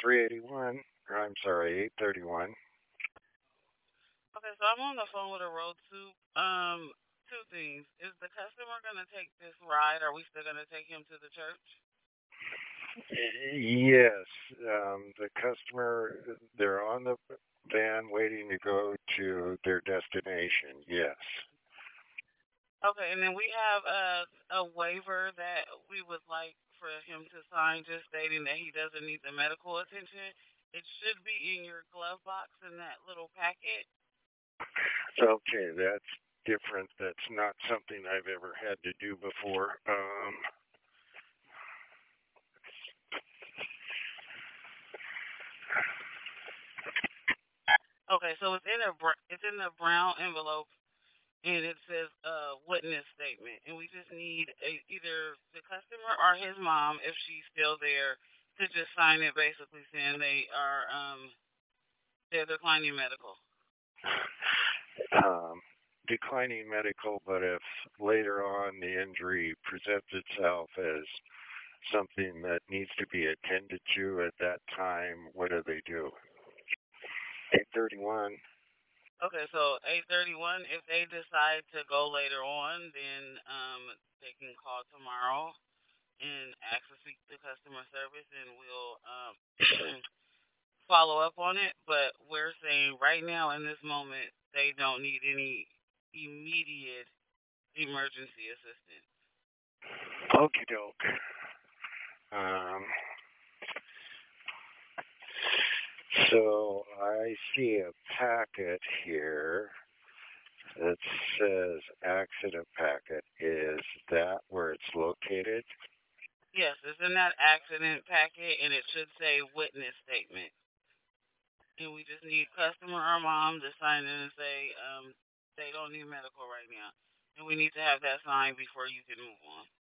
381. I'm sorry, 831. Okay, so I'm on the phone with a road soup. Two things. Is the customer gonna take this ride? Are we still gonna take him to the church? Yes, the customer, they're on the van waiting to go to their destination. Yes. Okay, and then we have a waiver that we would like for him to sign, just stating that he doesn't need the medical attention. It should be in your glove box in that little packet. Okay, that's different. That's not something I've ever had to do before. Okay, so it's in the brown envelope, and it says witness statement, and we just need either the customer or his mom, if she's still there, to just sign it, basically saying they're declining medical. um, Declining medical, but if later on the injury presents itself as something that needs to be attended to at that time, what do? 831. Okay, so 8:31. If they decide to go later on, then they can call tomorrow and ask to speak to customer service, and we'll follow up on it. But we're saying right now, in this moment, they don't need any immediate emergency assistance. Okie doke. Um, so I see a packet here that says accident packet. Is that where it's located? Yes, it's in that accident packet, and it should say witness statement. And we just need customer or mom to sign in and say they don't need medical right now. And we need to have that signed before you can move on.